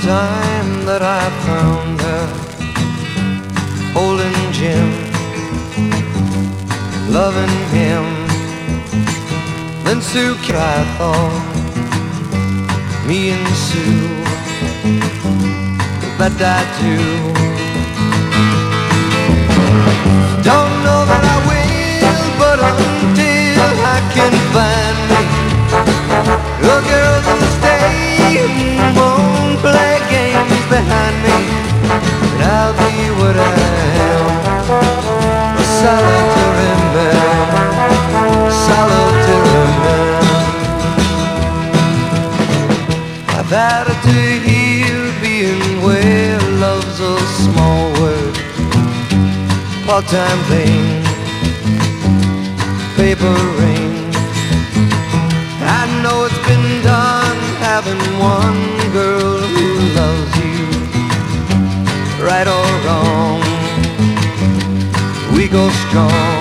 time that I found her holding Jim, loving him. Then Sue, I thought, me and Sue, but I do. Don't know that I will, but until I can find me a girl that'll stay and won't play games behind me, and I'll be what I am, a solitary man, solitary man. I've had it to hear being where love's a small word, part-time thing, paper rain. I know it's been done having one girl who loves you, right or wrong, we go strong.